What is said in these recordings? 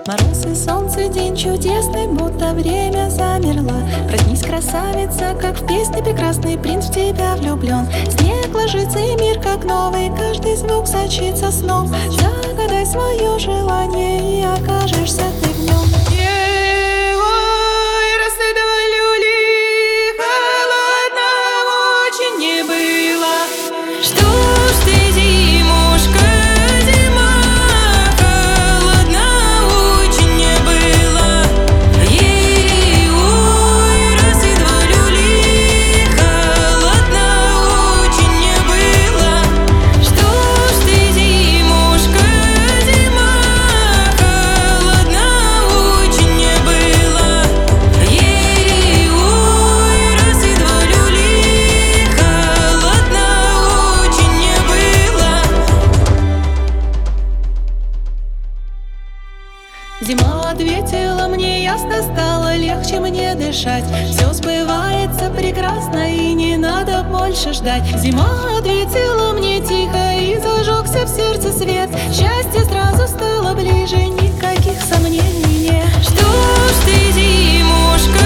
Мороз и солнце, день чудесный, будто время замерло. Проснись, красавица, как в песне, прекрасный принц в тебя влюблен. Снег ложится и мир как новый, каждый звук сочится сном. Загадай свое желание и окажешься ты в нем. Зима ответила мне ясно, стало легче мне дышать. Все сбывается прекрасно и не надо больше ждать. Зима ответила мне тихо и зажегся в сердце свет. Счастье сразу стало ближе, никаких сомнений нет. Что ж ты, зимушка,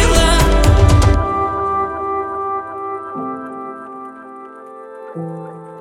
Thank you.